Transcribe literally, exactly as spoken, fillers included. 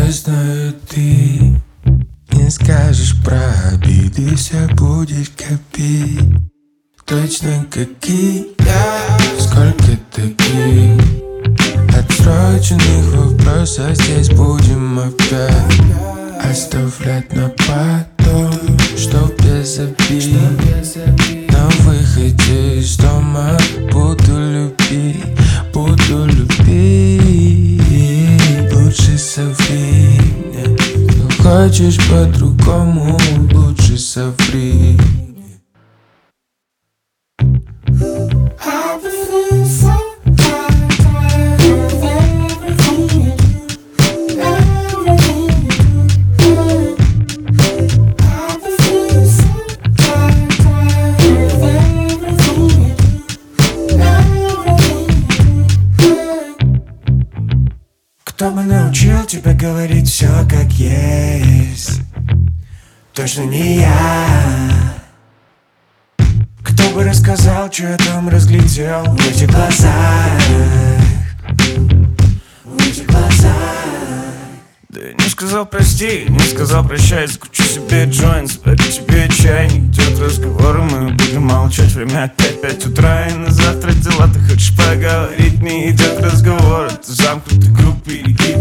Я знаю, ты не скажешь про обиды, все будешь копить. Точно как и я. Сколько таких отсроченных вопросов здесь будем опять оставлять на потом, что без обид. На выходе из дома буду любить, буду любить. Лучше соври мне, что хочешь по-другому, лучше соври. Кто бы научил тебя говорить все как есть? Точно не я. Кто бы рассказал, что я там разглядел в этих глазах, в этих глазах. Да я не сказал прости, не сказал прощай. Закручу себе джойнт, спарю тебе чайник. Идет разговор, мы будем молчать. Время опять пять утра, и на завтра дела. Ты хочешь поговорить, не идет разговор. Это замкнутый круг, перекид.